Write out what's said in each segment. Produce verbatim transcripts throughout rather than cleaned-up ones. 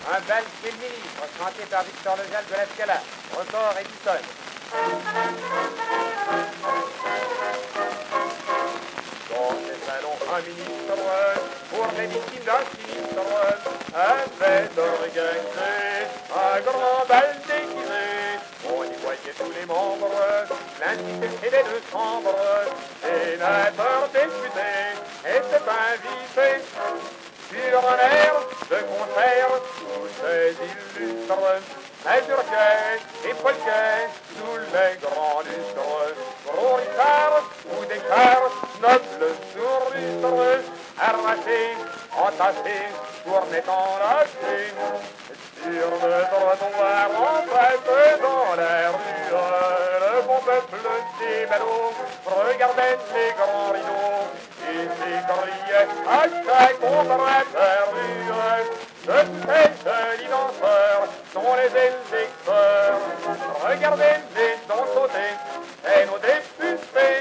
Un bal chez le ministre, chanté par Victor Lejeune de la Scala. Record Edison. Dans ces salons, un ministre, pour les victimes d'un sinistre, avait organisé un grand bal déguisé. On y voyait tous les membres, l'indice et les deux chambres, sénateurs, députés, étaient invités sur un air de concert où ces illustres Mazurquet et Polquet sous les grands lustres, gros Richard ou Descartes, nobles sourlustres, arrachés, entassés, tournaient enlacés. Sur le trottoir, en face dans la rue, le bon peuple des ballots regardait les grands rideaux et s'écriait à chaque ombre apparue. De ces jolis danseurs sont les électeurs. Regardez-les donc sauter, et nos députés.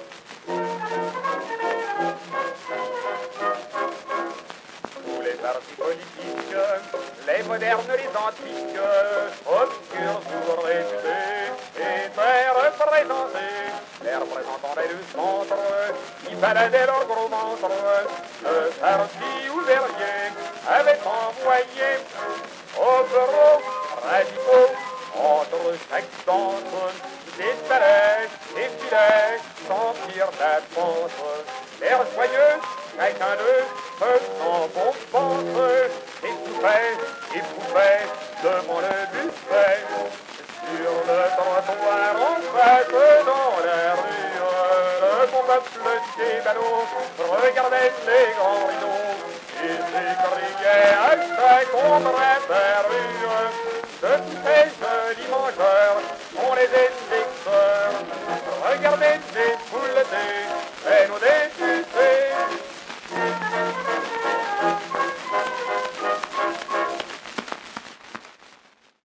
Tous les partis politiques, les modernes, les antiques, obscurs ou réputés, étaient représentés. Les représentants des deux centres, qui baladaient leur gros ventre, le parti ouvrier avait envoyé au bureau radicaux entre chaque centre des palais et filets sans tir d'avance. L'air joyeux, chacun d'eux faisant bon ventre, étouffait, éprouffait devant le buffet. Sur le trottoir en face dans la rue, le bon peuple des ballots regardait les grands rideaux et s'écriait à chaque ombre apparue de ces jolis mangeurs.